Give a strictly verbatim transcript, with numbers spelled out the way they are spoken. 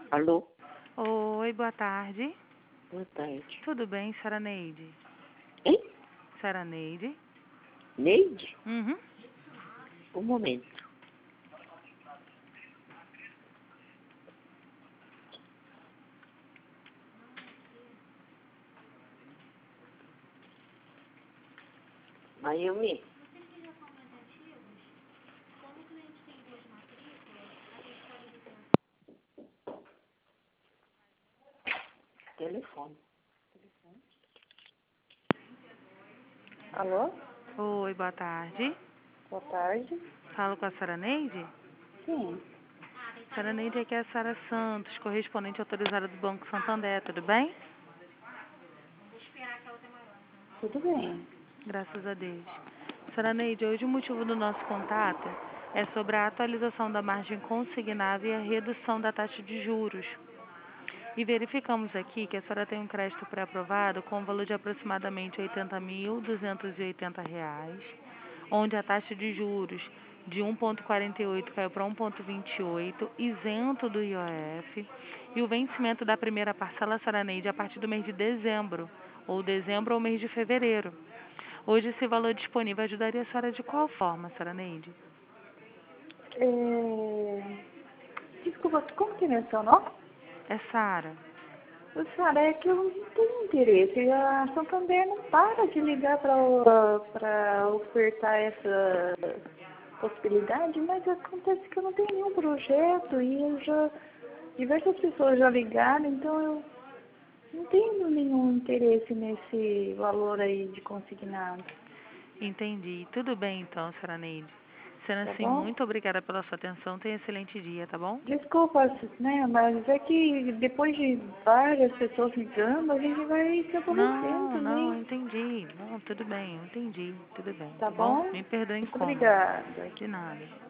Alô? Oi, boa tarde. Boa tarde. Tudo bem, Sara Neide? Hein? Sara Neide? Neide? Uhum. Um momento. Mayumi? Telefone. Alô? Oi, boa tarde. Boa tarde. Falo com a Sara Neide? Sim, Sara Neide, aqui é a Sara Santos, correspondente autorizada do Banco Santander, tudo bem? tudo bem. Graças a Deus. Sara Neide, hoje o motivo do nosso contato é sobre a atualização da margem consignável e a redução da taxa de juros. E verificamos aqui que a senhora tem um crédito pré-aprovado com um valor de aproximadamente oitenta mil duzentos e oitenta reais, onde a taxa de juros de um vírgula quarenta e oito caiu para um vírgula vinte e oito, isento do I O F, e o vencimento da primeira parcela, Sara Neide, a partir do mês de dezembro, ou dezembro ou mês de fevereiro. Hoje esse valor disponível ajudaria a senhora de qual forma, Sara Neide? É... Desculpa, como que é seu nome? É Sara. Ô, Sara, é que eu não tenho interesse. A Santander não para de ligar para ofertar essa possibilidade, mas acontece que eu não tenho nenhum projeto e eu já... Diversas pessoas já ligaram, então eu não tenho nenhum interesse nesse valor aí de consignado, Entendi. Tudo bem então, Sara Neide. Sendo tá assim, bom? muito obrigada pela sua atenção. Tenha um excelente dia, tá bom? Desculpa, né, mas é que depois de várias pessoas ligando, a gente vai se aborrecendo Não, não, também, entendi. Não, tudo bem, eu entendi. Tudo bem, tá tá bom? bom? Me perdoe o Muito incômodo. obrigada. De nada.